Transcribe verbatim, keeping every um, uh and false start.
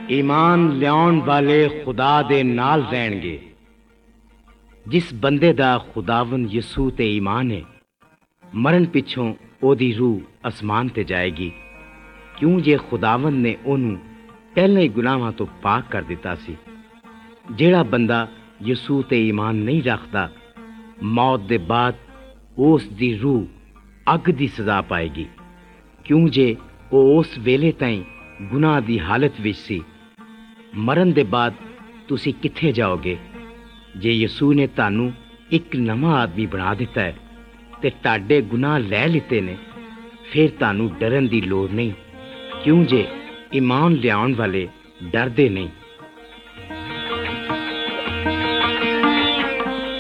ईमान लियाउण वाले खुदा दे नाल रहणगे। जिस बंदे दा खुदावन यसू ते ईमान है, मरण पिछों ओदी रूह आसमान ते जाएगी, क्यों जे खुदावन ने ओनू पहले ही गुनाहां तो पाक कर दिता सी। जेड़ा बंदा यसू ते ईमान नहीं रखदा, मौत दे बाद उस दी रूह अग दी सजा पाएगी, क्यों जे ओ उस वेले ताईं गुनाह दी हालत विच सी। मरण दे बाद तुसी किथे जाओगे? जे यसू ने तानू एक नवा आदमी बना दिता है ते ताडे गुनाह लै लिते ने, फिर तानू डरन दी लोड़ नहीं, क्यों जे ईमान लियाउण वाले डरदे नहीं।